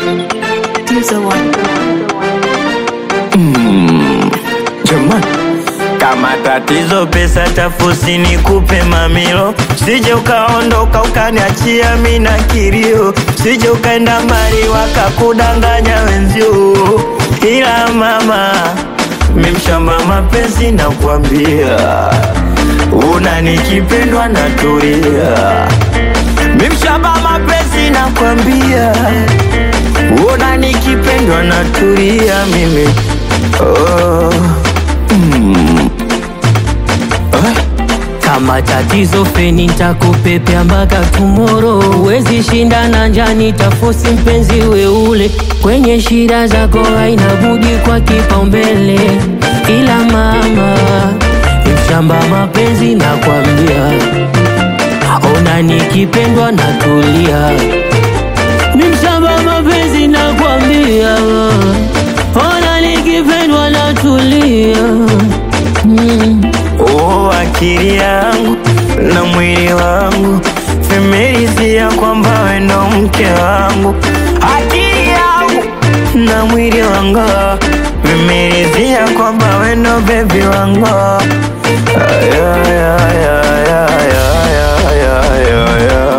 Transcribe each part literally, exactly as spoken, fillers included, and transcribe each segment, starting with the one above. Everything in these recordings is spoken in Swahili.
Mm, jamani, kama tatizo pesa tafusi nikupe mamilo, sije ukaondoka ukaniachia mimi na kilio, sije ukaenda mbali wakakudanganya wenzio. Ila mama, mimi mshamba mapenzi na kuambia, unanikipendwa na tulia. Mimi mshamba mapenzi na kuambia, unanikipendwa na tulia mimi. Oh. Mm. Eh? Kama tatizo feni nitakupepea mpaka tomorrow. Uwezi shinda na njani tafosi mpenzi we ule. Kwenye shida zako haina budi kwa kipaumbele. Ila mama, mshamba mapenzi na kuambia, unanikipendwa na tulia. Mshamba mapenzi na kuambia, unanikipendwa na tulia. Mm. Oh, akili yangu na mwili wangu vimeridhia kwamba wewe ndo mke wangu. Akili yangu na mwili wangu vimeridhia kwamba wewe ndo baby wangu. Ay, ay, ay, ay, ay, ay, ay, ay, ay.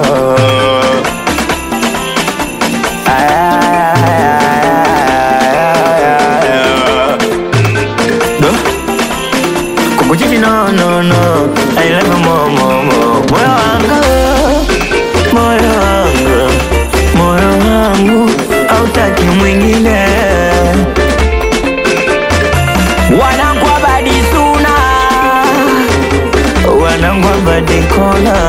No, no, no, I love you more, more, more. Moyo wangu, moyo wangu, moyo wangu, hautaki mwingine. Wanangu abadi suna, wanangu abadi kona.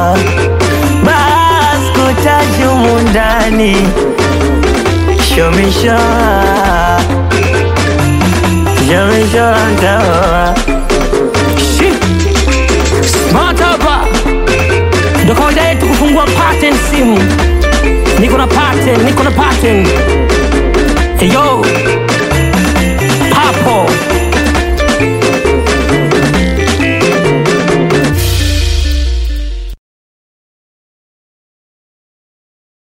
Bas kutaji umundani, show me show, show me show ndawa. Mataba ndo kawaida yetu kufungua pattern simu. Niko na pattern, niko na pattern. Hey yo